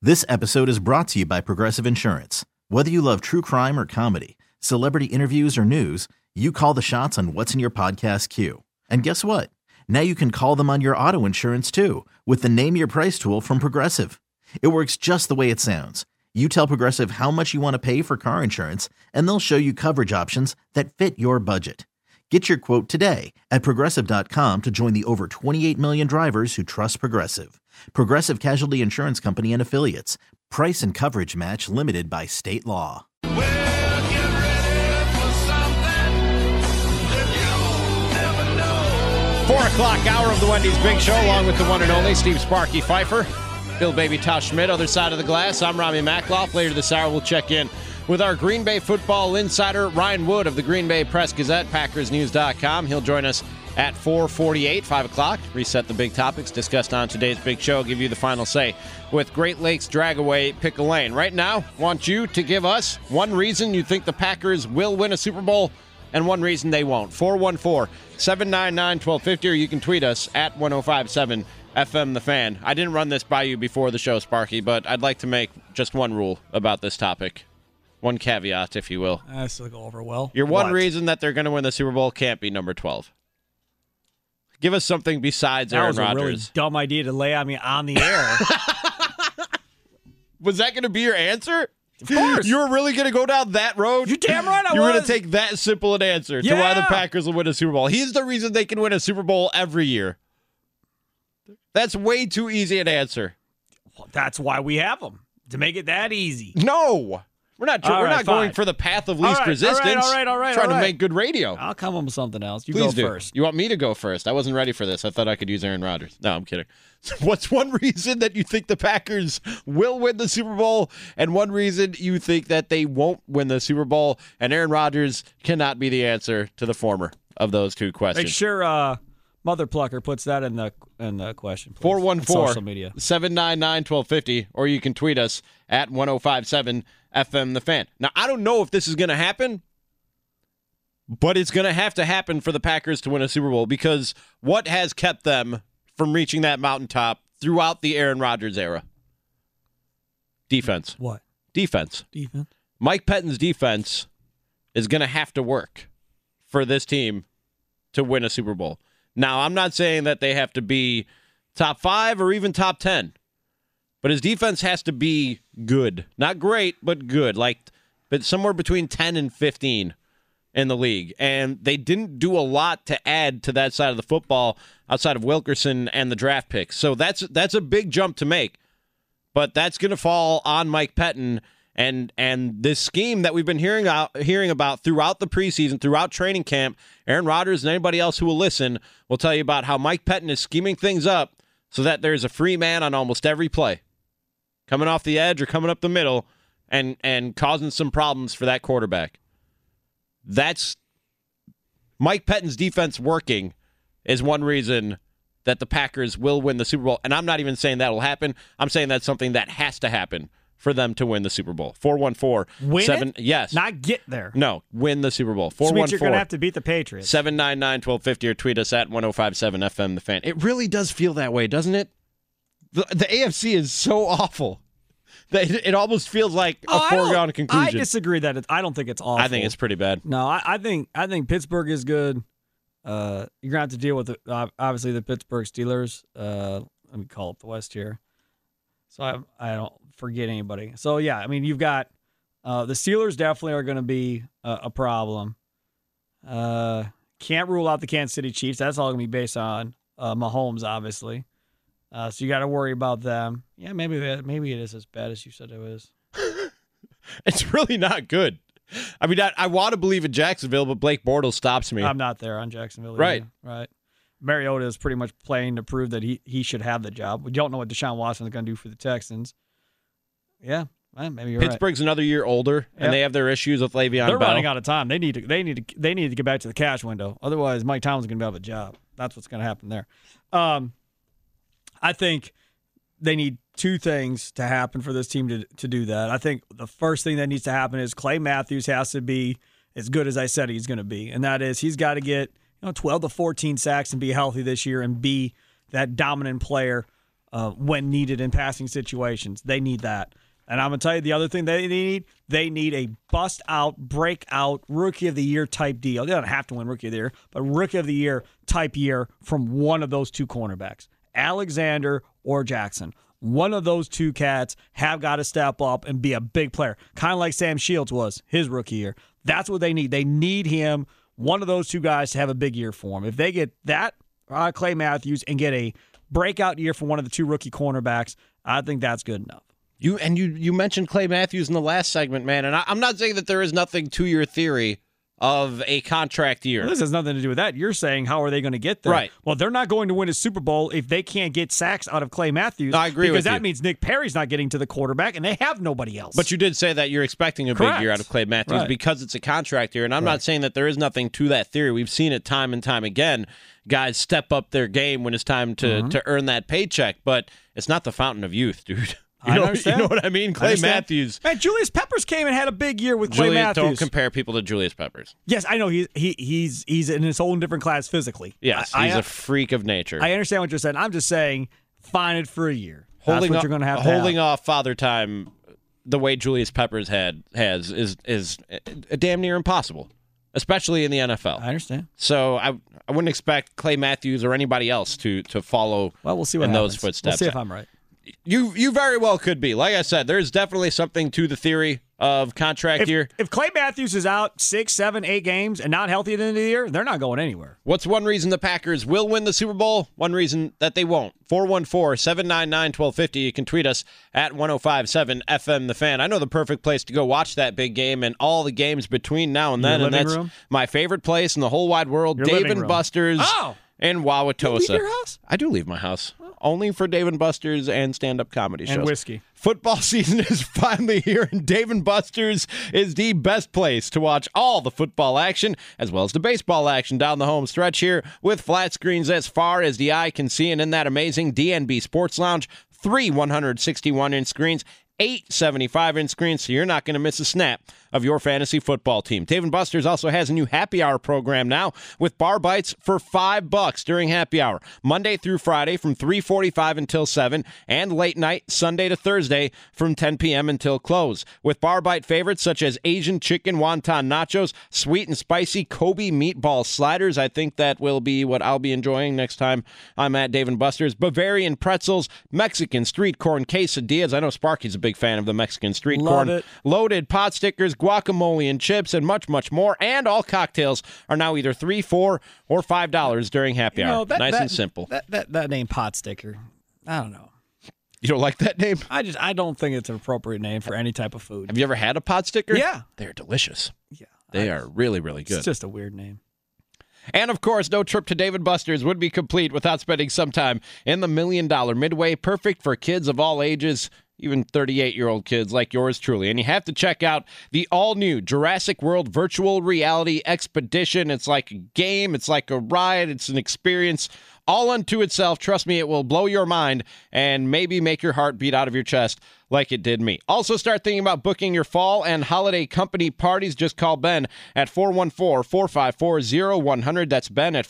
This episode is brought to you by Progressive Insurance. Whether you love true crime or comedy, celebrity interviews or news, you call the shots on what's in your podcast queue. And guess what? Now you can call them on your auto insurance too with the Name Your Price tool from Progressive. It works just the way it sounds. You tell Progressive how much you want to pay for car insurance, and they'll show you coverage options that fit your budget. Get your quote today at Progressive.com to join the over 28 million drivers who trust Progressive. Progressive Casualty Insurance Company and Affiliates. Price and coverage match limited by state law. Well, get ready for something that you'll never know. 4 o'clock hour of the Wendy's Big Show, along with the one and only Steve Sparky Pfeiffer, Bill Baby Tosh Schmidt, other side of the glass. I'm Rami Makloff. Later this hour, we'll check in with our Green Bay football insider, Ryan Wood of the Green Bay Press Gazette, PackersNews.com. He'll join us at 4:48, 5 o'clock. Reset the big topics discussed on today's Big Show. Give you the final say with Great Lakes Dragaway Pick a Lane. Right now, want you to give us one reason you think the Packers will win a Super Bowl and one reason they won't. 414-799-1250, or you can tweet us at 1057 FM The Fan. I didn't run this by you before the show, Sparky, but I'd like to make just one rule about this topic. One caveat, if you will. This will go over well. Your one reason that they're going to win the Super Bowl can't be number 12. Give us something besides Aaron Rodgers. That was a really dumb idea to lay on me on the air. Was that going to be your answer? Of course. You were really going to go down that road? You're damn right I was. You were going to take that simple an answer to why the Packers will win a Super Bowl. He's the reason they can win a Super Bowl every year. That's way too easy an answer. Well, that's why we have them, to make it that easy. No. We're not going for the path of least resistance. All right. Trying to make good radio. I'll come up with something else. Please go do. first. You want me to go first? I wasn't ready for this. I thought I could use Aaron Rodgers. No, I'm kidding. So what's one reason that you think the Packers will win the Super Bowl and one reason you think that they won't win the Super Bowl? And Aaron Rodgers cannot be the answer to the former of those two questions. Make sure Mother Plucker puts that in the question, please. 414-799-1250, or you can tweet us at 1057 FM The Fan. Now, I don't know if this is going to happen, but it's going to happen for the Packers to win a Super Bowl, because what has kept them from reaching that mountaintop throughout the Aaron Rodgers era? Defense. What? Defense. Mike Pettine's defense is going to have to work for this team to win a Super Bowl. Now, I'm not saying that they have to be top 5 or even top 10, but his defense has to be good. Not great, but good. But somewhere between 10 and 15 in the league. And they didn't do a lot to add to that side of the football outside of Wilkerson and the draft picks. So that's a big jump to make. But that's going to fall on Mike Pettine and this scheme that we've been hearing about throughout the preseason, throughout training camp. Aaron Rodgers and anybody else who will listen will tell you about how Mike Pettine is scheming things up so that there's a free man on almost every play, coming off the edge or coming up the middle and causing some problems for that quarterback. That's Mike Pettine's defense working is one reason that the Packers will win the Super Bowl. And I'm not even saying that will happen. I'm saying that's something that has to happen for them to win the Super Bowl. 414-7. Yes. Not get there. No, win the Super Bowl. 414. Which means you're going to have to beat the Patriots. 799-1250, or tweet us at 1057 FM The Fan. It really does feel that way, doesn't it? The AFC is so awful that it almost feels like a foregone conclusion. I disagree that I don't think it's awful. I think it's pretty bad. No, I think Pittsburgh is good. You're going to have to deal with obviously the Pittsburgh Steelers. Let me call up the West here, so I don't forget anybody. So yeah, I mean, you've got the Steelers definitely are going to be a problem. Can't rule out the Kansas City Chiefs. That's all going to be based on Mahomes, obviously. So you got to worry about them. Yeah, maybe it is as bad as you said it was. It's really not good. I mean, I want to believe in Jacksonville, but Blake Bortles stops me. I'm not there on Jacksonville. Right. Right. Mariota is pretty much playing to prove that he should have the job. We don't know what Deshaun Watson is going to do for the Texans. Yeah, well, maybe you're Pittsburgh's another year older, and they have their issues with Le'Veon Bell. They're running out of time. They need to get back to the cash window. Otherwise, Mike Tomlin's going to be out of a job. That's what's going to happen there. I think they need two things to happen for this team to do that. I think the first thing that needs to happen is Clay Matthews has to be as good as I said he's going to be, and that is he's got to get 12 to 14 sacks and be healthy this year and be that dominant player when needed in passing situations. They need that. And I'm going to tell you the other thing they need a bust-out, breakout, Rookie of the Year type deal. They don't have to win Rookie of the Year, but Rookie of the Year type year from one of those two cornerbacks, Alexander or Jackson. One of those two cats have got to step up and be a big player, kind of like Sam Shields was his rookie year. That's what they need. They need him, one of those two guys, to have a big year for him. If they get that, Clay Matthews, and get a breakout year for one of the two rookie cornerbacks, I think that's good enough. You mentioned Clay Matthews in the last segment, man, and I'm not saying that there is nothing to your theory of a contract year. Well, this has nothing to do with that. You're saying, how are they going to get there? Right. Well, they're not going to win a Super Bowl if they can't get sacks out of Clay Matthews. I agree with you. Because that means Nick Perry's not getting to the quarterback, and they have nobody else. But you did say that you're expecting a big year out of Clay Matthews because it's a contract year, and I'm not saying that there is nothing to that theory. We've seen it time and time again. Guys step up their game when it's time to earn that paycheck, but it's not the fountain of youth, dude. You know what I mean? Clay Matthews. Man, Julius Peppers came and had a big year with Clay Matthews. Don't compare people to Julius Peppers. Yes, I know. He's in his own different class physically. Yes, he's a freak of nature. I understand what you're saying. I'm just saying, fine it for a year. That's what you're going to have to holding off Father Time the way Julius Peppers has is damn near impossible, especially in the NFL. I understand. So I wouldn't expect Clay Matthews or anybody else to follow. Well, we'll see what in happens. those footsteps. We'll see if I'm right. You very well could be. Like I said, there's definitely something to the theory of contract year. If Clay Matthews is out 6, 7, 8 games and not healthy at the end of the year, they're not going anywhere. What's one reason the Packers will win the Super Bowl? One reason that they won't. 414-799-1250. You can tweet us at 1057 FM The Fan. I know the perfect place to go watch that big game and all the games between now and then. Your and living that's room? my favorite place in the whole wide world. Your Dave living and room. Buster's in Wauwatosa. You leave your house? I do leave my house. Only for Dave and Buster's and stand-up comedy shows. And whiskey. Football season is finally here, and Dave & Buster's is the best place to watch all the football action, as well as the baseball action down the home stretch here, with flat screens as far as the eye can see, and in that amazing DNB Sports Lounge, 3 161-inch screens, 8 75-inch screens, so you're not going to miss a snap of your fantasy football team. Dave & Buster's also has a new happy hour program now with bar bites for $5 during happy hour, Monday through Friday from 3:45 until 7, and late night Sunday to Thursday from 10 p.m. until close. With bar bite favorites such as Asian chicken wonton nachos, sweet and spicy Kobe meatball sliders. I think that will be what I'll be enjoying next time I'm at Dave & Buster's. Bavarian pretzels, Mexican street corn quesadillas. I know Sparky's a big fan of the Mexican street corn. Love it. Loaded pot stickers, guacamole and chips, and much, much more. And all cocktails are now either $3, $4, or $5 during happy hour. Nice and simple. That name, pot sticker, I don't know. You don't like that name? I don't think it's an appropriate name for any type of food. Have you ever had a pot sticker? Yeah. They're delicious. Yeah. They are really, really good. It's just a weird name. And, of course, no trip to Dave & Buster's would be complete without spending some time in the $1 Million Midway, perfect for kids of all ages, even 38-year-old kids like yours truly. And you have to check out the all-new Jurassic World Virtual Reality Expedition. It's like a game. It's like a ride. It's an experience all unto itself. Trust me, it will blow your mind and maybe make your heart beat out of your chest like it did me. Also, start thinking about booking your fall and holiday company parties. Just call Ben at 414-454-0100. That's Ben at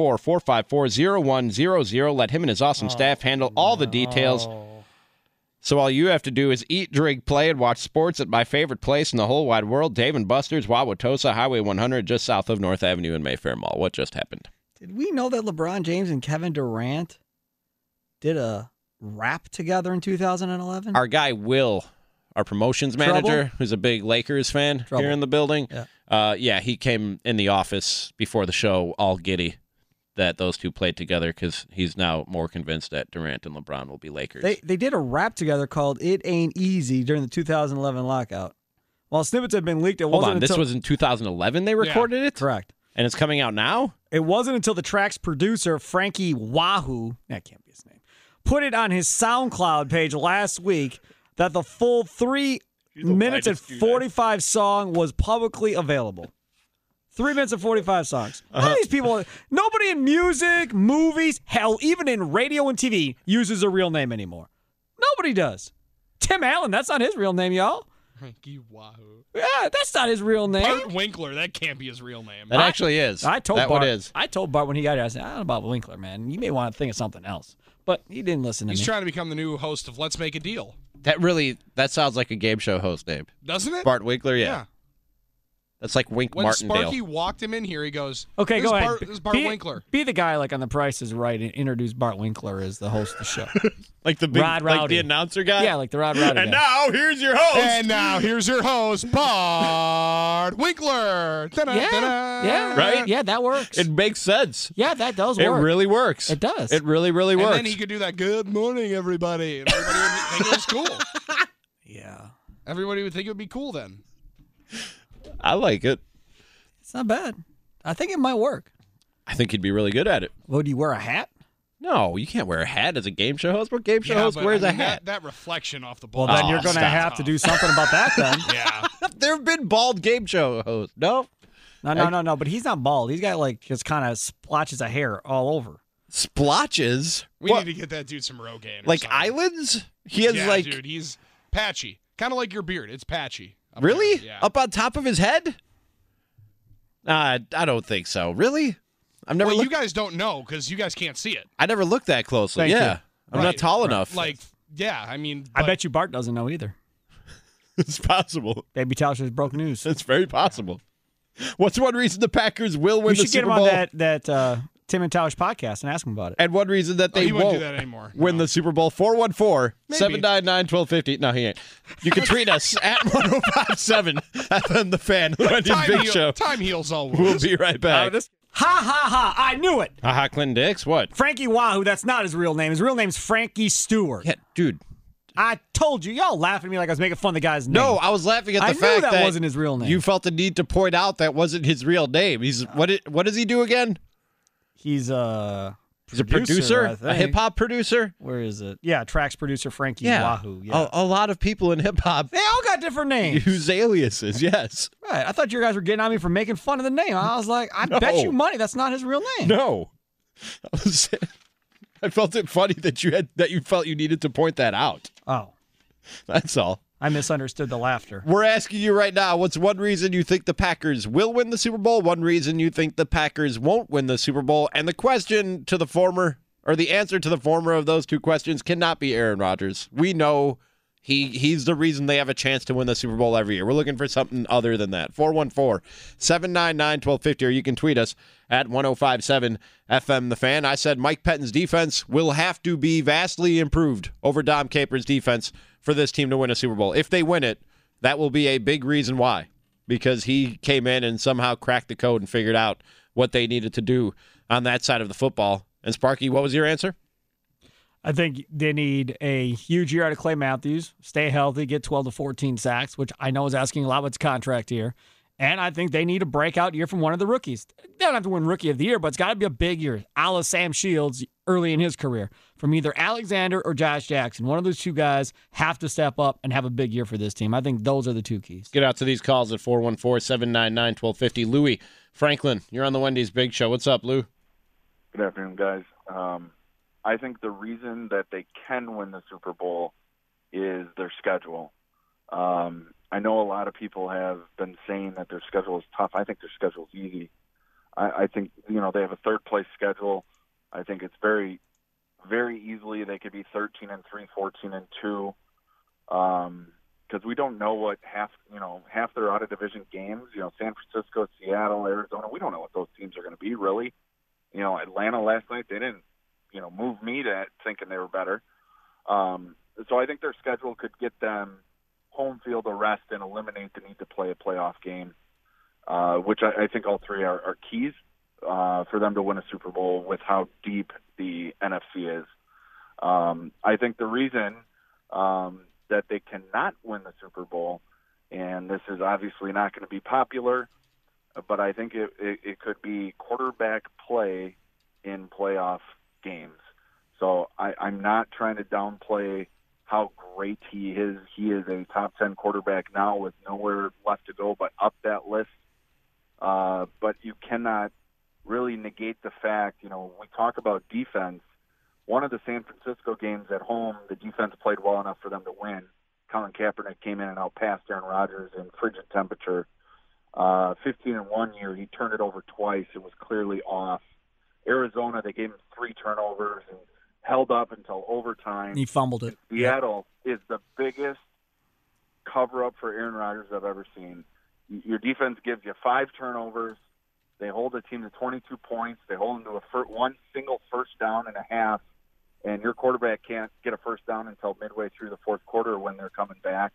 414-454-0100. Let him and his awesome staff handle all the details. So all you have to do is eat, drink, play, and watch sports at my favorite place in the whole wide world, Dave & Buster's, Wauwatosa, Highway 100, just south of North Avenue and Mayfair Mall. What just happened? Did we know that LeBron James and Kevin Durant did a rap together in 2011? Our guy Will, our promotions manager, who's a big Lakers fan here in the building, he came in the office before the show all giddy that those two played together because he's now more convinced that Durant and LeBron will be Lakers. They did a rap together called It Ain't Easy during the 2011 lockout. While snippets had been leaked, this was in 2011 they recorded it? Correct. And it's coming out now? It wasn't until the track's producer, Frankie Wahoo, that can't be his name, put it on his SoundCloud page last week that the full 3 minutes and 45 song was publicly available. 3 minutes and 45 songs. None of these people, nobody in music, movies, hell, even in radio and TV uses a real name anymore. Nobody does. Tim Allen, that's not his real name, y'all. Frankie Wahoo. Yeah, that's not his real name. Bart Winkler. That can't be his real name. That actually is. I told that Bart. one is. I told Bart when he got here. I said, I don't know about Winkler, man. You may want to think of something else. But he didn't listen to He's me. trying to become the new host of Let's Make a Deal. That sounds like a game show host name. Doesn't it? Bart Winkler, yeah. That's like Wink When Martindale. Sparky walked him in here, he goes, Okay, this go is ahead. This is Bart Winkler. Be the guy like on The Price is Right and introduce Bart Winkler as the host of the show. Like the big, Rod like Rowdy. the announcer guy? Yeah, like the Rod Rowdy And guy. now, here's your host. And now here's your host, Bart Winkler. Ta-da, ta-da. Yeah, Right? Yeah, that works. It makes sense. Yeah, that does It work. really works. It does. It really, really And works. then he could do that, good morning, everybody. And everybody would think it was cool. Yeah. Everybody would think it would be cool then. I like it. It's not bad. I think it might work. I think he'd be really good at it. Would you wear a hat? No, you can't wear a hat as a game show host. What game show host but, wears I a mean, hat? That reflection off the ball. Well, then Oh, you're going to stop. have to do something about that then. Yeah. There have been bald game show hosts. No? No. But he's not bald. He's got like just kind of splotches of hair all over. Splotches? We What? need to get that dude some Rogaine. Or Like something. islands? He has Yeah, like... dude, he's patchy. Kind of like your beard. It's patchy. up Really? there. Yeah. Up on top of his head? I don't think so. Really? I've never Well, looked. you guys don't know because you guys can't see it. I never looked that closely. Thank yeah. you. I'm not Right. tall enough. Like, yeah, I mean, I but- bet you Bart doesn't know either. it's possible. Baby Tausch just broke news. It's very possible. What's one reason the Packers will win We the should get Super him Bowl? on that Tim and Tausch podcast and ask him about it. And one reason that Oh, they he won't won't do that anymore. win No. the Super Bowl. 414-799-1250. No, he ain't. You can tweet us at 1057 FM The Fan. Wendy's Big Show. Time heals all We'll wounds. be right back. Ha ha ha! I knew it. Haha, Clinton Dix. What? Frankie Wahoo. That's not his real name. His real name's Frankie Stewart. Yeah, dude. I told you. Y'all laughing at me like I was making fun of the guy's name. No, I was laughing at the I knew fact that that wasn't his real name. You felt the need to point out that wasn't his real name. He's what does he do again? He's a producer, I a think. hip hop producer. Where is it? Yeah, tracks producer Frankie Yeah, Wahoo. Yeah. a lot of people in hip hop They all got different names. use aliases. Yes, Right. I thought you guys were getting on me for making fun of the name. I was like, I bet No. you money that's not his real name. no. I felt it funny that you felt you needed to point that out. Oh, That's all. I misunderstood the laughter. We're asking you right now, what's one reason you think the Packers will win the Super Bowl? One reason you think the Packers won't win the Super Bowl? And the question to the former, or the answer to the former of those two questions cannot be Aaron Rodgers. We know he's the reason they have a chance to win the Super Bowl every year. We're looking for something other than that. 414-799-1250, or you can tweet us at 1057 FM The Fan. I said Mike Pettine's defense will have to be vastly improved over Dom Capers' defense for this team to win a Super Bowl. If they win it, that will be a big reason why, because he came in and somehow cracked the code and figured out what they needed to do on that side of the football. And Sparky, what was your answer? I think they need a huge year out of Clay Matthews, stay healthy, get 12 to 14 sacks, which I know is asking a lot with his contract here. And I think they need a breakout year from one of the rookies. They don't have to win Rookie of the Year, but it's got to be a big year, a la Sam Shields early in his career, from either Alexander or Josh Jackson. One of those two guys have to step up and have a big year for this team. I think those are the two keys. Get out to these calls at 414-799-1250. Louis Franklin, you're on the Wendy's Big Show. What's up, Lou? Good afternoon, guys. I think the reason that they can win the Super Bowl is their schedule. I know a lot of people have been saying that their schedule is tough. I think their schedule is easy. I think, they have a third-place schedule. I think it's very, very easily they could be 13-3, 14-2, because we don't know what half their out-of-division games, San Francisco, Seattle, Arizona, we don't know what those teams are going to be, really. Atlanta last night, they didn't, move me to thinking they were better. So I think their schedule could get them home field arrest and eliminate the need to play a playoff game, which I think all three are keys for them to win a Super Bowl with how deep the NFC is. I think the reason that they cannot win the Super Bowl, and this is obviously not going to be popular, but I think it could be quarterback play in playoff games. So I'm not trying to downplay how great he is. He is a top 10 quarterback now with nowhere left to go but up that list. But you cannot really negate the fact, we talk about defense. One of the San Francisco games at home, the defense played well enough for them to win. Colin Kaepernick came in and outpassed Aaron Rodgers in frigid temperature. 15 in 1 year, he turned it over twice. It was clearly off. Arizona, they gave him 3 turnovers and held up until overtime. He fumbled it. Seattle is the biggest cover-up for Aaron Rodgers I've ever seen. Your defense gives you 5 turnovers. They hold the team to 22 points. They hold them to one single first down and a half, and your quarterback can't get a first down until midway through the fourth quarter when they're coming back.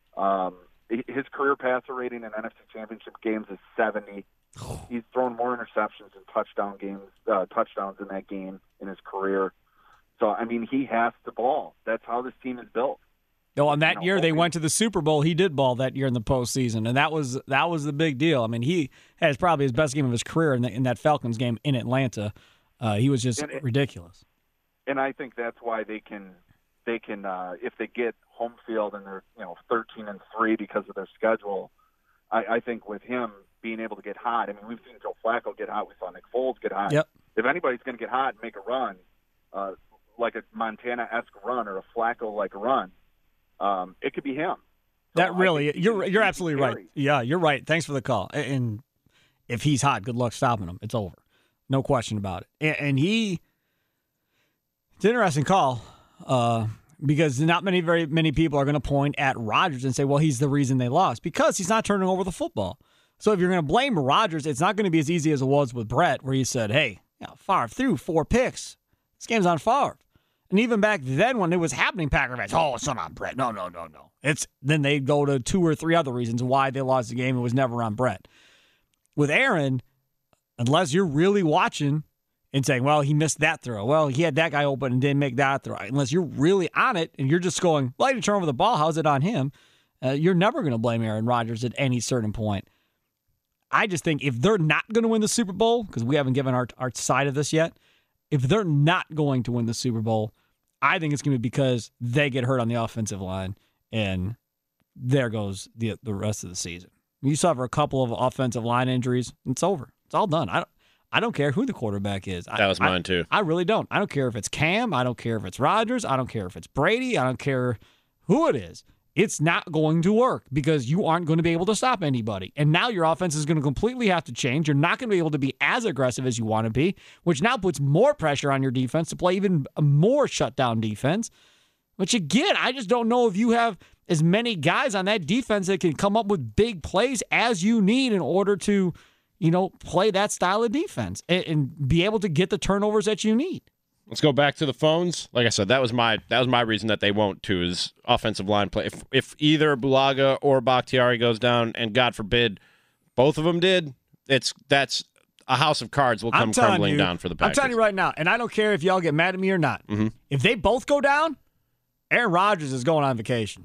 His career passer rating in NFC Championship games is 70. He's thrown more interceptions and touchdowns in that game in his career. So, I mean, he has to ball. That's how this team is built. No, on that year they went to the Super Bowl. He did ball that year in the postseason, and that was the big deal. I mean, he has probably his best game of his career in that Falcons game in Atlanta. He was just ridiculous. And I think that's why they can if they get home field and they're 13-3 because of their schedule. I think with him being able to get hot. I mean, we've seen Joe Flacco get hot. We saw Nick Foles get hot. Yep. If anybody's going to get hot and make a run, like a Montana-esque run or a Flacco-like run, it could be him. That really, you're absolutely right. Yeah, you're right. Thanks for the call. And if he's hot, good luck stopping him. It's over. No question about it. And it's an interesting call because not very many people are going to point at Rodgers and say, well, he's the reason they lost because he's not turning over the football. So if you're going to blame Rodgers, it's not going to be as easy as it was with Brett where he said, hey, Favre threw 4 picks. This game's on Favre. And even back then when it was happening, Packer fans, oh, it's not on Brett. No. Then they go to 2 or 3 other reasons why they lost the game. It was never on Brett. With Aaron, unless you're really watching and saying, well, he missed that throw. Well, he had that guy open and didn't make that throw. Unless you're really on it and you're just going, well, he didn't turn over the ball. How's it on him? You're never going to blame Aaron Rodgers at any certain point. I just think if they're not going to win the Super Bowl, because we haven't given our side of this yet, if they're not going to win the Super Bowl, I think it's going to be because they get hurt on the offensive line, and there goes the rest of the season. You suffer a couple of offensive line injuries, it's over. It's all done. I don't care who the quarterback is. That was mine too. I really don't. I don't care if it's Cam. I don't care if it's Rodgers. I don't care if it's Brady. I don't care who it is. It's not going to work because you aren't going to be able to stop anybody. And now your offense is going to completely have to change. You're not going to be able to be as aggressive as you want to be, which now puts more pressure on your defense to play even more shutdown defense. Which, again, I just don't know if you have as many guys on that defense that can come up with big plays as you need in order to, play that style of defense and be able to get the turnovers that you need. Let's go back to the phones. Like I said, that was my reason that they won't too is offensive line play. If either Bulaga or Bakhtiari goes down, and God forbid, both of them did, that's a house of cards will come crumbling down for the Packers. I'm telling you right now, and I don't care if y'all get mad at me or not. Mm-hmm. If they both go down, Aaron Rodgers is going on vacation.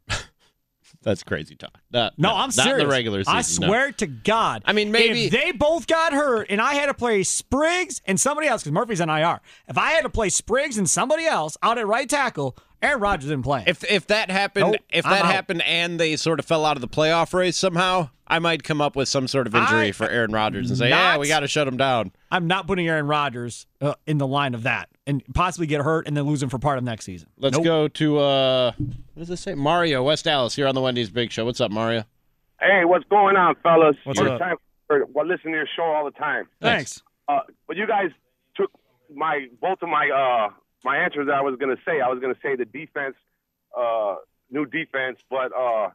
That's crazy talk. No, I'm serious. Not in the regular season. I swear to God. I mean, maybe if they both got hurt and I had to play Spriggs and somebody else, because Murphy's on IR, if I had to play Spriggs and somebody else out at right tackle, Aaron Rodgers didn't play. If that happened, happened and they sort of fell out of the playoff race somehow, I might come up with some sort of injury for Aaron Rodgers and say, we got to shut him down. I'm not putting Aaron Rodgers in the line of that and possibly get hurt and then lose him for part of next season. Let's go to, what does this say? Mario, West Dallas, here on the Wendy's Big Show. What's up, Mario? Hey, what's going on, fellas? What's up? Time listen to your show all the time. Thanks. But you guys took both of my answers that I was going to say. I was going to say the defense, new defense, but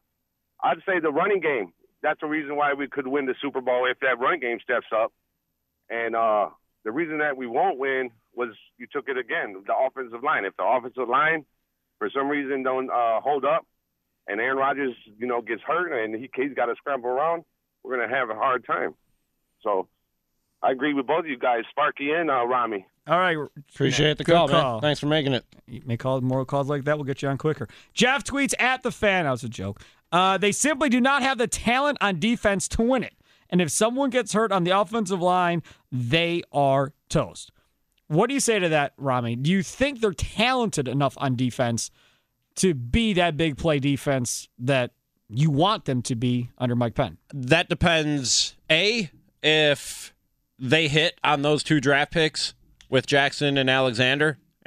I'd say the running game. That's the reason why we could win the Super Bowl if that running game steps up. And the reason that we won't win was you took it again, the offensive line. If the offensive line, for some reason, don't hold up and Aaron Rodgers, gets hurt and he's got to scramble around, we're going to have a hard time. So I agree with both of you guys, Sparky and Rami. All right. Appreciate the call, man. Thanks for making it. You may call more calls like that. We'll get you on quicker. Jeff tweets at the fan. That was a joke. They simply do not have the talent on defense to win it. And if someone gets hurt on the offensive line, they are toast. What do you say to that, Rami? Do you think they're talented enough on defense to be that big play defense that you want them to be under Mike Penn? That depends, if they hit on those 2 draft picks with Jackson and Alexander,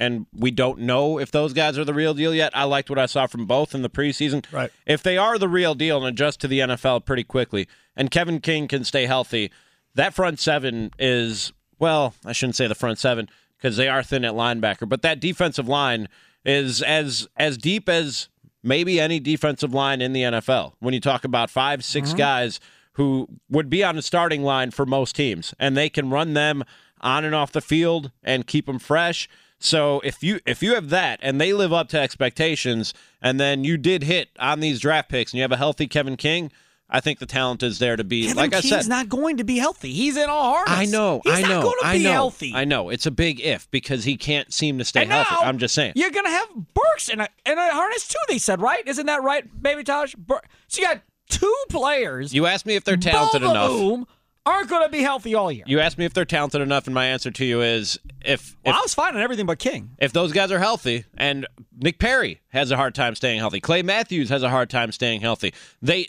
and we don't know if those guys are the real deal yet. I liked what I saw from both in the preseason. Right. If they are the real deal and adjust to the NFL pretty quickly, and Kevin King can stay healthy, that front seven is, well, I shouldn't say the front seven because they are thin at linebacker, but that defensive line is as deep as maybe any defensive line in the NFL. When you talk about 5-6 guys who would be on the starting line for most teams, and they can run them on and off the field and keep them fresh. So if you have that and they live up to expectations, and then you did hit on these draft picks and you have a healthy Kevin King, I think the talent is there to be. Kevin like I King's said, not going to be healthy. He's in a harness. I know. He's not going to be healthy. I know. It's a big if because he can't seem to stay And healthy. now, I'm just saying. You're going to have Burks in a harness too, they said, right? Isn't that right, Baby Tosh? So you got two players. You asked me if they're talented both of enough. whom aren't going to be healthy all year. You asked me if they're talented enough, and my answer to you is if I was fine on everything but King. if those guys are healthy, and Nick Perry has a hard time staying healthy, Clay Matthews has a hard time staying healthy. They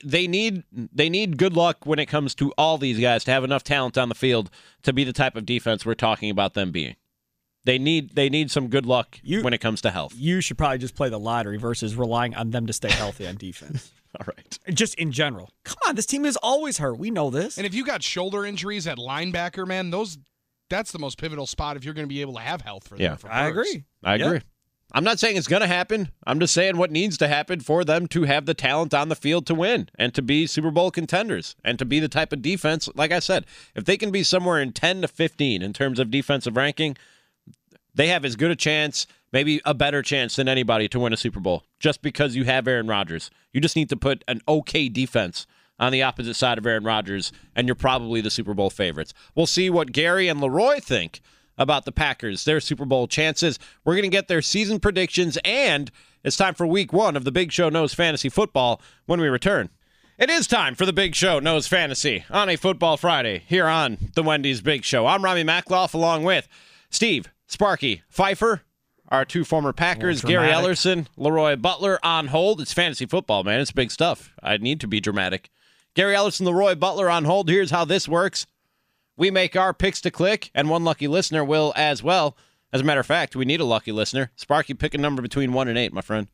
need good luck when it comes to all these guys to have enough talent on the field to be the type of defense we're talking about them being. They need some good luck when it comes to health. You should probably just play the lottery versus relying on them to stay healthy on defense. All right. Just in general. Come on, this team is always hurt. We know this. And if you got shoulder injuries at linebacker, man, that's the most pivotal spot if you're going to be able to have health for them. Yeah. For I Burks. agree. I agree. I'm not saying it's going to happen. I'm just saying what needs to happen for them to have the talent on the field to win and to be Super Bowl contenders and to be the type of defense, like I said, if they can be somewhere in 10 to 15 in terms of defensive ranking, they have as good a chance, maybe a better chance than anybody to win a Super Bowl just because you have Aaron Rodgers. You just need to put an okay defense on the opposite side of Aaron Rodgers, and you're probably the Super Bowl favorites. We'll see what Gary and Leroy think about the Packers, their Super Bowl chances. We're going to get their season predictions, and it's time for Week 1 of the Big Show Knows Fantasy Football when we return. It is time for the Big Show Knows Fantasy on a Football Friday here on the Wendy's Big Show. I'm Rami Makloff along with Steve Sparky Pfeiffer, our two former Packers, Gary Ellerson, Leroy Butler on hold. It's fantasy football, man. It's big stuff. I need to be dramatic. Gary Ellerson, Leroy Butler on hold. Here's how this works. We make our picks to click, and one lucky listener will as well. As a matter of fact, we need a lucky listener. Sparky, pick a number between 1 and 8, my friend.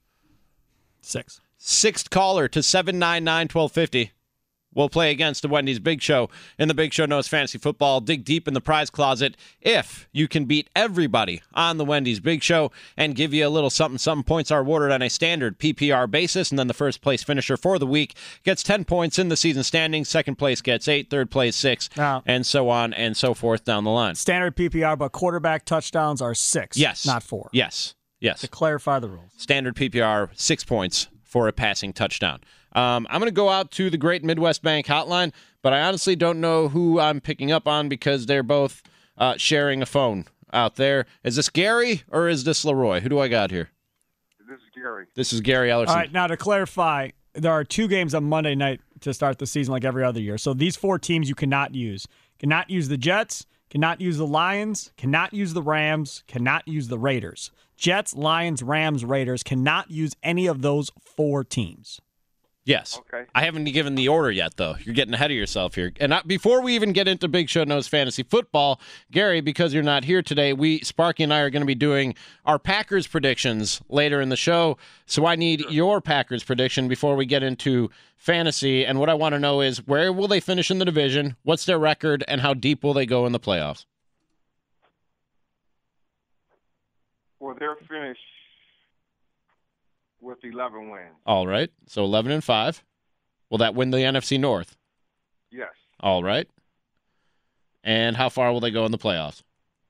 6. Sixth caller to 799-1250. We'll play against the Wendy's Big Show in the Big Show Knows Fantasy Football. Dig deep in the prize closet if you can beat everybody on the Wendy's Big Show and give you a little something. Some points are awarded on a standard PPR basis, and then the first place finisher for the week gets 10 points in the season standings. Second place gets 8, third place 6, and so on and so forth down the line. Standard PPR, but quarterback touchdowns are 6. Yes. Not 4. Yes. To clarify the rules. Standard PPR, 6 points for a passing touchdown. I'm going to go out to the Great Midwest Bank hotline, but I honestly don't know who I'm picking up on because they're both sharing a phone out there. Is this Gary or is this Leroy? Who do I got here? This is Gary. This is Gary Ellerson. All right, now to clarify, there are 2 games on Monday night to start the season like every other year. So these 4 teams you cannot use. Cannot use the Jets, cannot use the Lions, cannot use the Rams, cannot use the Raiders. Jets, Lions, Rams, Raiders cannot use any of those 4 teams. Yes. Okay. I haven't given the order yet, though. You're getting ahead of yourself here. And before we even get into Big Show Knows Fantasy Football, Gary, because you're not here today, Sparky and I are going to be doing our Packers predictions later in the show. So I need your Packers prediction before we get into fantasy. And what I want to know is where will they finish in the division? What's their record? And how deep will they go in the playoffs? Well, they're finished with 11 wins. All right. So 11-5. Will that win the NFC North? Yes. All right. And how far will they go in the playoffs?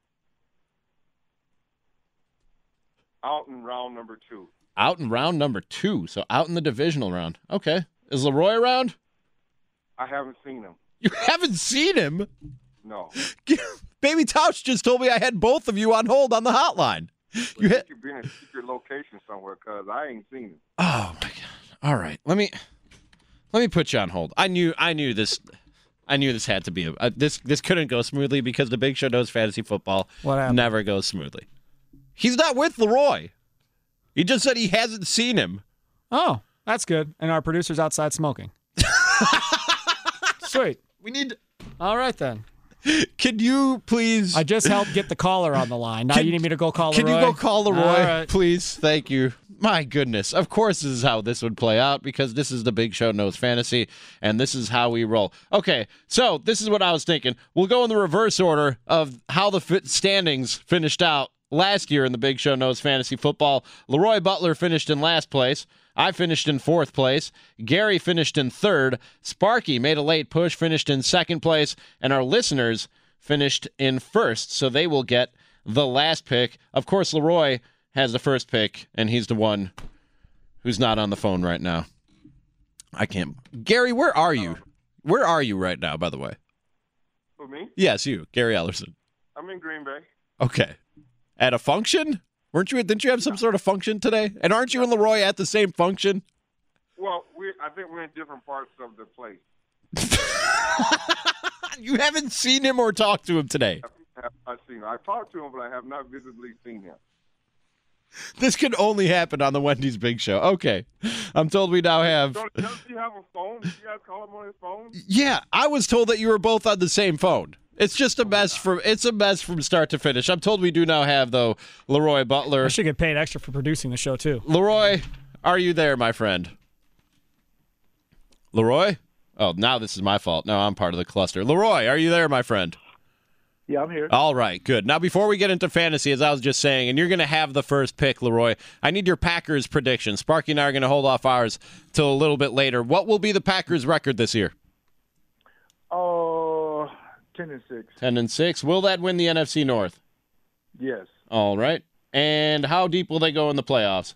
Out in round number 2. Out in round number 2. So out in the divisional round. Okay. Is Leroy around? I haven't seen him. You haven't seen him? No. Baby Touch just told me I had both of you on hold on the hotline. He could be in a secret location somewhere because I ain't seen him. Oh my god! All right, let me put you on hold. I knew this. I knew this had to be this couldn't go smoothly because the Big Show Knows Fantasy Football never goes smoothly. He's not with Leroy. He just said he hasn't seen him. Oh, that's good. And our producer's outside smoking. Sweet. We need. All right then. Can you please? I just helped get the caller on the line. Now you need me to go call Leroy? Can you go call Leroy, All right. please? Thank you. My goodness. Of course this is how this would play out because this is the Big Show Knows Fantasy, and this is how we roll. Okay, so this is what I was thinking. We'll go in the reverse order of how the standings finished out last year in the Big Show Knows Fantasy Football. Leroy Butler finished in last place. I finished in fourth place. Gary finished in third. Sparky made a late push, finished in second place. And our listeners finished in first, so they will get the last pick. Of course, Leroy has the first pick, and he's the one who's not on the phone right now. I can't. Gary, where are you? Where are you right now, by the way? For me, Yes, you, Gary Ellerson. I'm in Green Bay. Okay. At a function? Didn't you have some sort of function today? And aren't you and Leroy at the same function? Well, I think we're in different parts of the place. You haven't seen him or talked to him today. I've seen him. I talked to him, but I have not visibly seen him. This can only happen on the Wendy's Big Show. Okay. I'm told we now have... Does he have a phone? Did you guys call him on his phone? Yeah, I was told that you were both on the same phone. It's just a mess from start to finish. I'm told we do now have, though, Leroy Butler. I should get paid extra for producing the show, too. Leroy, are you there, my friend? Leroy? Oh, now this is my fault. No, I'm part of the cluster. Leroy, are you there, my friend? Yeah, I'm here. All right, good. Now, before we get into fantasy, as I was just saying, and you're going to have the first pick, Leroy, I need your Packers prediction. Sparky and I are going to hold off ours till a little bit later. What will be the Packers' record this year? 10-6. 10-6. Will that win the NFC North? Yes. All right. And how deep will they go in the playoffs?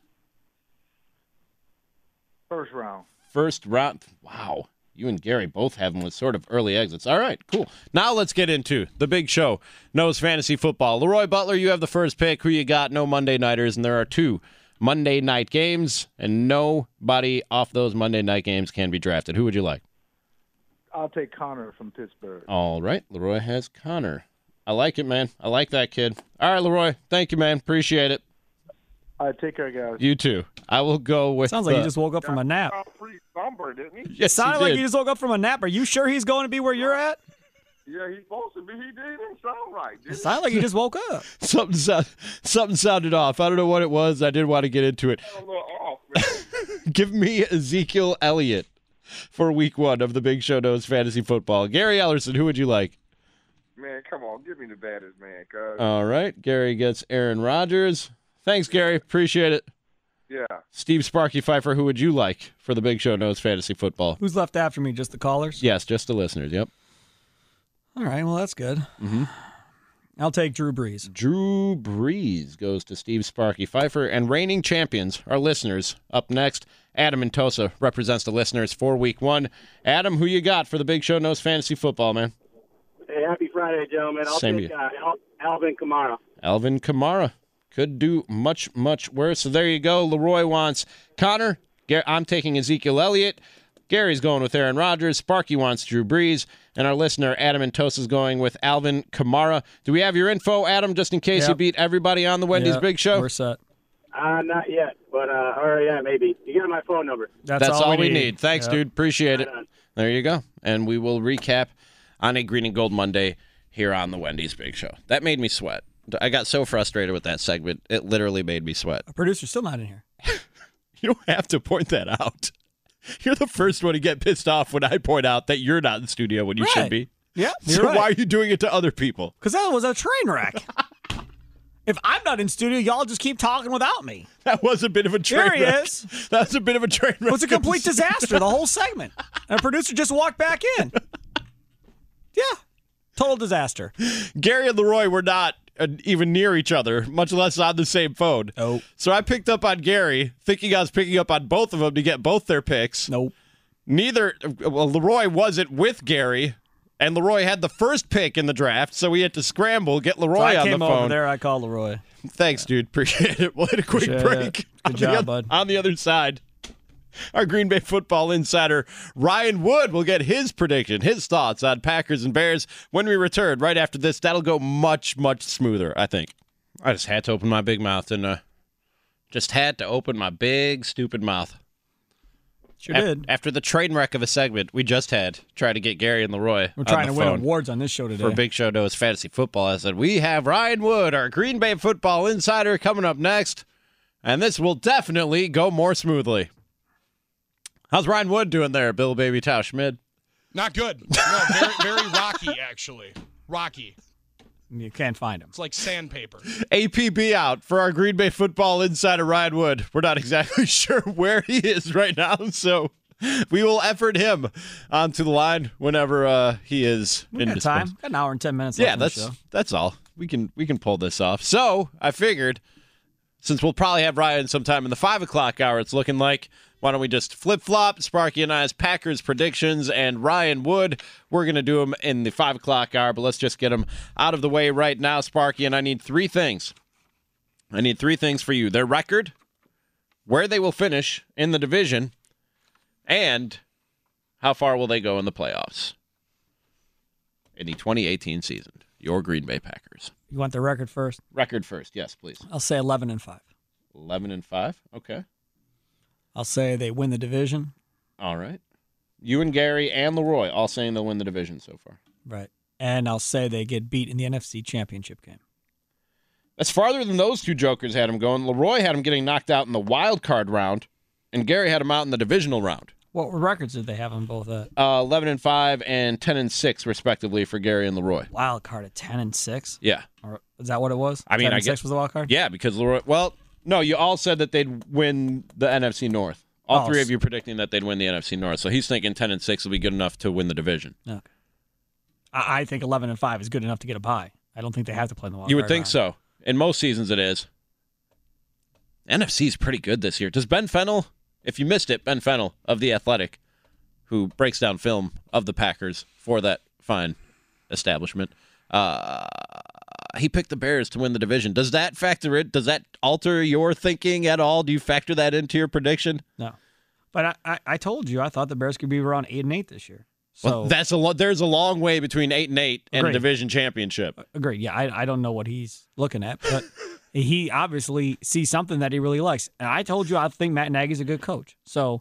First round. First round. Wow. You and Gary both have them with sort of early exits. All right, cool. Now let's get into the Big Show Knows Fantasy Football. Leroy Butler, you have the first pick. Who you got? No Monday Nighters, and there are 2 Monday night games, and nobody off those Monday night games can be drafted. Who would you like? I'll take Connor from Pittsburgh. All right, Leroy has Connor. I like it, man. I like that kid. All right, Leroy, thank you, man. Appreciate it. All right, take care, guys. You too. I will go with... Sounds like he just woke up from a nap. Pretty somber, didn't he? Yes, Sounded he like did. he just woke up from a nap. Are you sure he's going to be where you're at? Yeah, he's supposed to be. He didn't sound right, did It he? sounded like he just woke up. Something sounded off. I don't know what it was. I did want to get into it. A little off, man. Give me Ezekiel Elliott for week 1 of the Big Show Knows Fantasy Football. Gary Ellerson, who would you like? Man, come on, give me the baddest man, cuz. All right. Gary gets Aaron Rodgers. Thanks, Gary. Appreciate it. Yeah. Steve Sparky Pfeiffer, who would you like for the Big Show Knows Fantasy Football? Who's left after me? Just the callers? Yes, just the listeners. Yep. All right, well, that's good. Mm-hmm. I'll take Drew Brees. Drew Brees goes to Steve Sparky Pfeiffer. And reigning champions, our listeners, up next. Adam Mentosa represents the listeners for week 1. Adam, who you got for the Big Show Knows Fantasy Football, man? Hey, happy Friday, gentlemen. I'll Same take to Alvin Kamara. Alvin Kamara could do much, much worse. So there you go. Leroy wants Connor. I'm taking Ezekiel Elliott. Gary's going with Aaron Rodgers. Sparky wants Drew Brees. And our listener, Adam Mentosa, is going with Alvin Kamara. Do we have your info, Adam, just in case you beat everybody on the Wendy's Big Show? We're set. Not yet, but maybe. You got my phone number. That's all we need. Thanks, Yep. dude. Appreciate it. Right on. There you go. And we will recap on a Green and Gold Monday here on the Wendy's Big Show. That made me sweat. I got so frustrated with that segment. It literally made me sweat. Our producer's still not in here. You don't have to point that out. You're the first one to get pissed off when I point out that you're not in the studio when you should Right. be. Yeah, So why are you doing it to other people? Because that was a train wreck. If I'm not in studio, y'all just keep talking without me. That was a bit of a train There he wreck. is. That was a bit of a train wreck. It was a complete disaster, the whole segment. And our producer just walked back in. Yeah, total disaster. Gary and Leroy were not even near each other, much less on the same phone. Nope. So I picked up on Gary, thinking I was picking up on both of them to get both their picks. Nope. Leroy wasn't with Gary, and Leroy had the first pick in the draft, so we had to scramble, get Leroy So I on the came phone. over there, I called Leroy. Thanks, dude. Appreciate it. We'll hit a quick Appreciate break. it. Good job, bud. On the other side, our Green Bay football insider, Ryan Wood, will get his prediction, his thoughts on Packers and Bears when we return right after this. That'll go much, much smoother, I think. I just had to open my big mouth and just had to open my big, stupid mouth. Sure did. After the train wreck of a segment we just had, try to get Gary and Leroy We're on trying the to win phone awards on this show today. for Big Show Knows Fantasy Football. I said, we have Ryan Wood, our Green Bay football insider, coming up next, and this will definitely go more smoothly. How's Ryan Wood doing there, Bill Baby Tau Schmid? Not good. No, very, very rocky, actually. Rocky. You can't find him. It's like sandpaper. APB out for our Green Bay football insider, Ryan Wood. We're not exactly sure where he is right now, so we will effort him onto the line whenever he is We in got disposal. time. Got an hour and 10 minutes Yeah, left in the show. that's all. We can pull this off. So I figured, since we'll probably have Ryan sometime in the 5 o'clock hour, it's looking like, why don't we just flip-flop Sparky and I's Packers predictions and Ryan Wood. We're going to do them in the 5 o'clock hour, but let's just get them out of the way right now, Sparky, and I need 3 things. I need 3 things for you. Their record, where they will finish in the division, and how far will they go in the playoffs in the 2018 season. Your Green Bay Packers. You want the record first? Record first, yes, please. I'll say 11-5. 11-5, okay. I'll say they win the division. All right. You and Gary and Leroy all saying they'll win the division so far. Right. And I'll say they get beat in the NFC Championship game. That's farther than those two jokers had him going. Leroy had him getting knocked out in the wild card round, and Gary had him out in the divisional round. What records did they have on both? 11-5 and 10-6, respectively, for Gary and Leroy. Wild card at 10-6. Yeah. Or, is that what it was? I mean, 10-6 I guess was the wild card. Yeah, because Leroy. Well, no, you all said that they'd win the NFC North. All three of you predicting that they'd win the NFC North. So he's thinking 10-6 will be good enough to win the division. Okay. I think 11-5 is good enough to get a bye. I don't think they have to play in the wild You card would think round. so. In most seasons, it is. NFC is pretty good this year. Does Ben Fennell, if you missed it, Ben Fennell of The Athletic, who breaks down film of the Packers for that fine establishment, he picked the Bears to win the division. Does that factor in? Does that alter your thinking at all? Do you factor that into your prediction? No. But I told you I thought the Bears could be around 8-8 this year. So Well, there's a long way between 8 and 8 and a Agreed. division championship. Agreed. Yeah, I don't know what he's looking at, but he obviously sees something that he really likes. And I told you I think Matt Nagy's a good coach. So,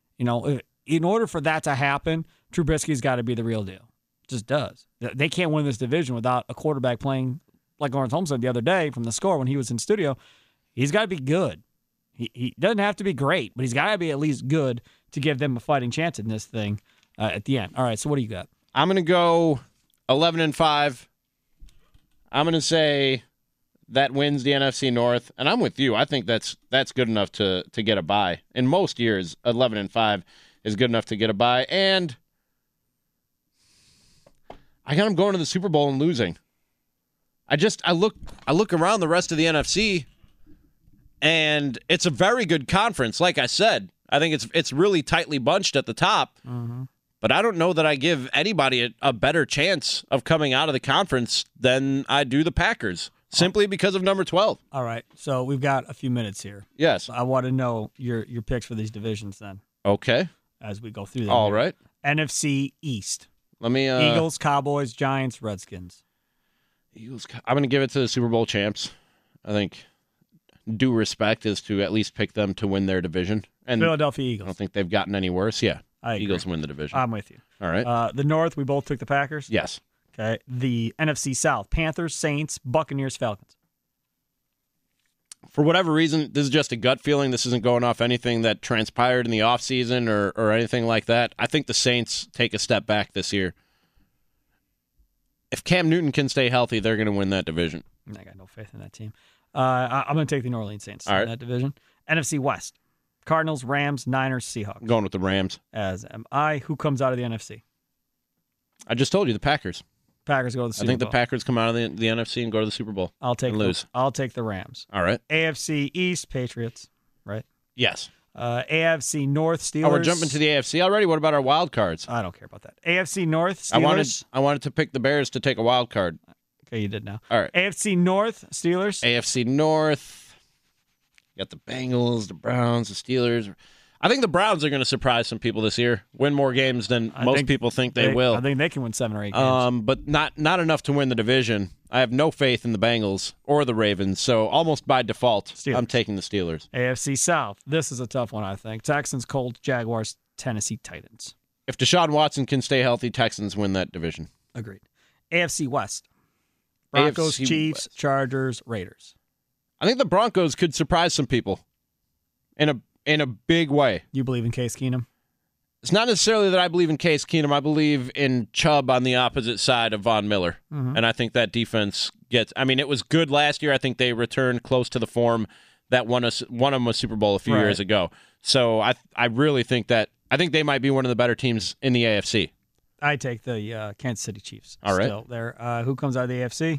in order for that to happen, Trubisky's got to be the real deal. Just does. They can't win this division without a quarterback playing like Lawrence Holmes said the other day from the Score when he was in studio. He's got to be good. He doesn't have to be great, but he's got to be at least good to give them a fighting chance in this thing at the end. All right, so what do you got? I'm going to go 11-5. I'm going to say that wins the NFC North, and I'm with you. I think that's good enough to get a bye. In most years, 11-5 is good enough to get a bye, and I got them going to the Super Bowl and losing. I look around the rest of the NFC, and it's a very good conference. Like I said, I think it's really tightly bunched at the top. Mm-hmm. But I don't know that I give anybody a better chance of coming out of the conference than I do the Packers, simply because of number 12. All right, so we've got a few minutes here. Yes. I want to know your picks for these divisions then Okay. as we go through them. All here. right. NFC East. Let me. Eagles, Cowboys, Giants, Redskins. Eagles. I'm going to give it to the Super Bowl champs. I think due respect is to at least pick them to win their division. And Philadelphia I Eagles. don't think they've gotten any worse. Yeah. I agree. Eagles win the division. I'm with you. All right. The North, we both took the Packers. Yes. Okay. The NFC South, Panthers, Saints, Buccaneers, Falcons. For whatever reason, this is just a gut feeling. This isn't going off anything that transpired in the offseason or anything like that. I think the Saints take a step back this year. If Cam Newton can stay healthy, they're going to win that division. I got no faith in that team. I'm going to take the New Orleans Saints All right. in that division. NFC West, Cardinals, Rams, Niners, Seahawks. I'm going with the Rams. As am I. Who comes out of the NFC? I just told you the Packers. Packers go to the Super I think Bowl. the Packers come out of the NFC and go to the Super Bowl. I'll take and lose. I'll take the Rams. All right. AFC East, Patriots. Right. Yes. AFC North, Steelers. Oh, we're jumping to the AFC already? What about our wild cards? I don't care about that. AFC North, Steelers. I wanted to pick the Bears to take a wild card. Okay, you did now. All right. AFC North, Steelers. AFC North. You got the Bengals, the Browns, the Steelers. I think the Browns are going to surprise some people this year. Win more games than most people think they will. I think they can win 7 or 8 games. But not enough to win the division. I have no faith in the Bengals or the Ravens, so almost by default, Steelers. I'm taking the Steelers. AFC South. This is a tough one, I think. Texans, Colts, Jaguars, Tennessee Titans. If Deshaun Watson can stay healthy, Texans win that division. Agreed. AFC West. Broncos, AFC Chiefs, West. Chargers, Raiders. I think the Broncos could surprise some people in a big way. You believe in Case Keenum? It's not necessarily that I believe in Case Keenum. I believe in Chubb on the opposite side of Von Miller. Mhm. And I think that defense gets – I mean, it was good last year. I think they returned close to the form that won them a Super Bowl a few years ago. So I really think that – I think they might be one of the better teams in the AFC. I take the Kansas City Chiefs. All right. Still there. Who comes out of the AFC?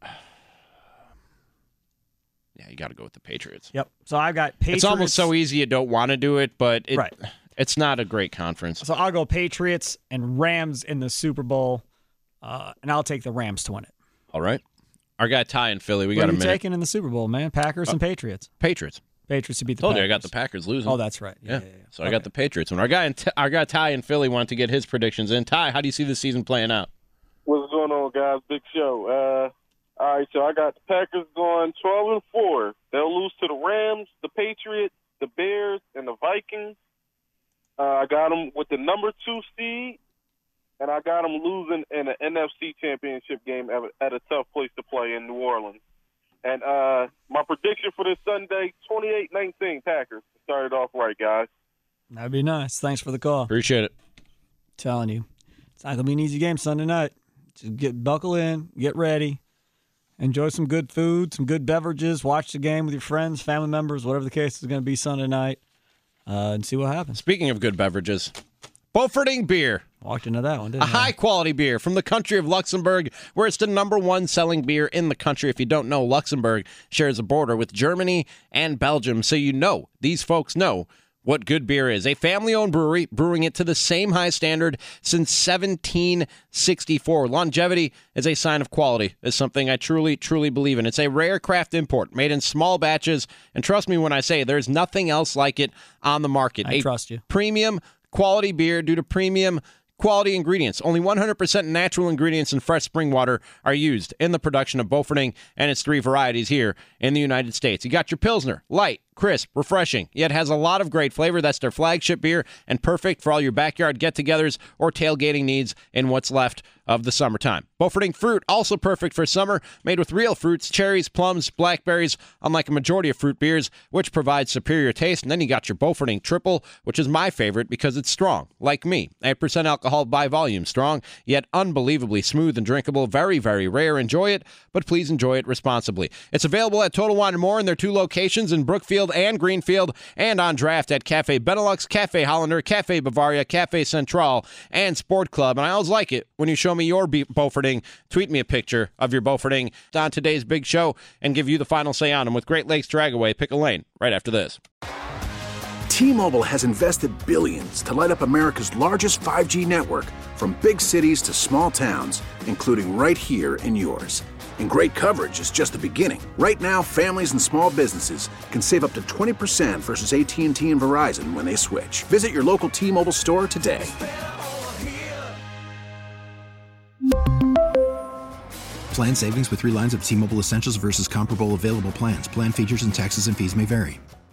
Yeah, you got to go with the Patriots. Yep. So I've got Patriots. It's almost so easy you don't want to do it, but Right. It's not a great conference. So I'll go Patriots and Rams in the Super Bowl, and I'll take the Rams to win it. All right. Our guy Ty in Philly, we What got are a you minute. taking in the Super Bowl, man? Packers and Patriots. Patriots. Patriots to beat the Told Packers. you I got the Packers losing. Oh, that's right. Yeah. So I got the Patriots. When our guy Ty in Philly wanted to get his predictions in. Ty, how do you see the season playing out? What's going on, guys? Big show. All right, so I got the Packers going 12-4. They'll lose to the Rams, the Patriots, the Bears, and the Vikings. I got them with the number 2 seed, and I got them losing in the NFC Championship game at a tough place to play in New Orleans. And my prediction for this Sunday, 28-19 Packers. Started off right, guys. That'd be nice. Thanks for the call. Appreciate it. Telling you, it's not gonna be an easy game Sunday night. Just buckle in, get ready, enjoy some good food, some good beverages, watch the game with your friends, family members, whatever the case is going to be Sunday night, and see what happens. Speaking of good beverages, Beauforting Beer. Walked into that one, didn't A I? high-quality beer from the country of Luxembourg, where it's the number 1 selling beer in the country. If you don't know, Luxembourg shares a border with Germany and Belgium, so you know, these folks know what good beer is. A family-owned brewery brewing it to the same high standard since 1764. Longevity is a sign of quality. It's something I truly, truly believe in. It's a rare craft import made in small batches, and trust me when I say there's nothing else like it on the market. I trust you. Premium quality beer due to premium quality ingredients. Only 100% natural ingredients and fresh spring water are used in the production of Beauforting and its 3 varieties here in the United States. You got your Pilsner, light, crisp, refreshing, yet has a lot of great flavor. That's their flagship beer and perfect for all your backyard get-togethers or tailgating needs in what's left of the summertime. Beauforting Fruit, also perfect for summer, made with real fruits, cherries, plums, blackberries, unlike a majority of fruit beers, which provide superior taste. And then you got your Beauforting Triple, which is my favorite because it's strong, like me. 8% alcohol by volume, strong, yet unbelievably smooth and drinkable. Very, very rare. Enjoy it, but please enjoy it responsibly. It's available at Total Wine & More in their 2 locations in Brookfield and Greenfield, and on draft at Cafe Benelux, Cafe Hollander, Cafe Bavaria, Cafe Central, and Sport Club. And I always like it when you show me your Beauforting. Tweet me a picture of your Beauforting on today's big show and give you the final say on them with Great Lakes Dragaway. Pick a lane right after this. T-Mobile has invested billions to light up America's largest 5G network, from big cities to small towns, including right here in yours. And great coverage is just the beginning. Right now, families and small businesses can save up to 20% versus AT&T and Verizon when they switch. Visit your local T-Mobile store today. Plan savings with 3 lines of T-Mobile Essentials versus comparable available plans. Plan features and taxes and fees may vary.